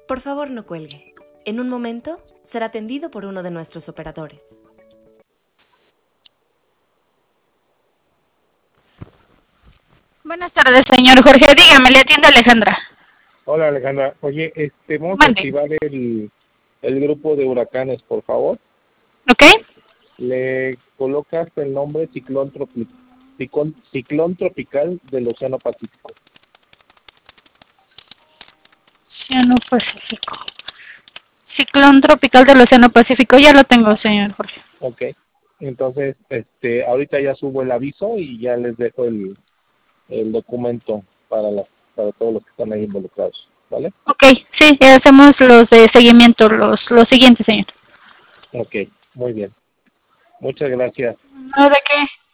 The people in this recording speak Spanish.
Por favor, no cuelgue. En un momento será atendido por uno de nuestros operadores. Buenas tardes, señor Jorge. Dígame, le atiende Alejandra. Hola Alejandra, oye, vamos a Mande. activar el grupo de huracanes, por favor. ¿Ok? Le colocas el nombre ciclón tropical del Océano Pacífico. Océano Pacífico. Ciclón tropical del Océano Pacífico. Ya lo tengo, señor Jorge. Ok, entonces, ahorita ya subo el aviso y ya les dejo el documento para todos los que están ahí involucrados, ¿vale? Ok, sí, hacemos los de seguimiento, los siguientes, señor. Ok, muy bien. Muchas gracias. No, ¿de qué?